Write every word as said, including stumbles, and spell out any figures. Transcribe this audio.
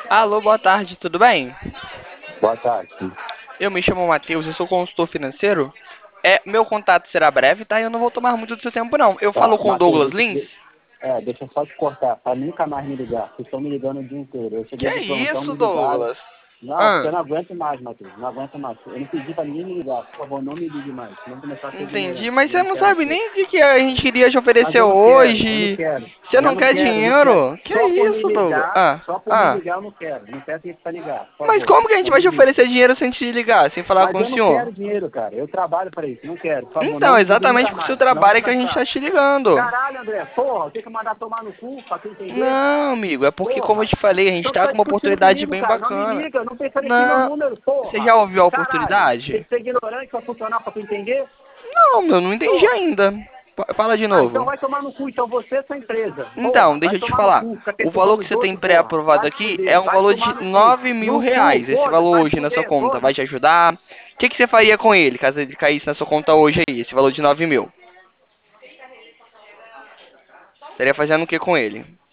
Alô, boa tarde, tudo bem? Boa tarde. Eu me chamo Matheus, eu sou consultor financeiro. É, meu contato será breve, tá? Eu não vou tomar muito do seu tempo, não. Eu falo Tá, com o Matheus, Douglas deixa, de- Lins? é, deixa eu só te cortar, para nunca mais me ligar. Vocês estão me ligando o dia inteiro. Eu Que cheguei é do plantão, isso, me ligaram. Douglas? Não, porque eu Ah, não aguento mais, Matheus. Não aguento mais. Eu não pedi para ninguém me ligar. Por favor, não me ligue mais. Senão começar a ser entendi, ignorante. mas E eu você não não quero sabe ser. nem o que que a gente queria te Mas oferecer eu não quero, eu não hoje. quero. Você Eu não não quer quero, eu não quero. dinheiro? Que é Só por me isso, Douglas? ligar, Ah, só por me ah. ligar eu não quero. Não peço isso para ligar, por Mas favor. como que a gente Não vai me te ligue. oferecer dinheiro sem te ligar, sem falar Mas com o eu não senhor? quero dinheiro, cara. Eu trabalho para isso. Não quero. Por favor, Então, não me ligue exatamente nunca por seu mais. Senão vai trabalho é que a gente tá começar. te ligando. Caralho, André, porra, tem que mandar tomar no cu pra tu entender? Não, amigo, é porque, como eu Porra. te falei, a gente Então tu tá tá com uma discutindo oportunidade comigo, bem cara. Não me bacana. liga, não pensando aqui meu Não, número, você porra. já ouviu a Caralho, tem oportunidade? que ser ignorante pra funcionar pra tu entender? Não, meu, não entendi Porra. ainda. Pa- Fala de Ah, então novo. vai tomar no cu, então você é sua empresa. Então, Porra, deixa vai eu te tomar no falar. cu, fica O valor perturbando que os você tem outros, porra. pré-aprovado Vai se aqui é fuder, um vai valor de tomar no cu. nove mil No cu, reais. Esse foda-se, valor vai se hoje na sua fuder, conta vai foda-se. te ajudar? O que, que você faria com ele, caso ele caísse na sua conta hoje aí, esse valor de nove mil? Estaria fazendo o que com ele?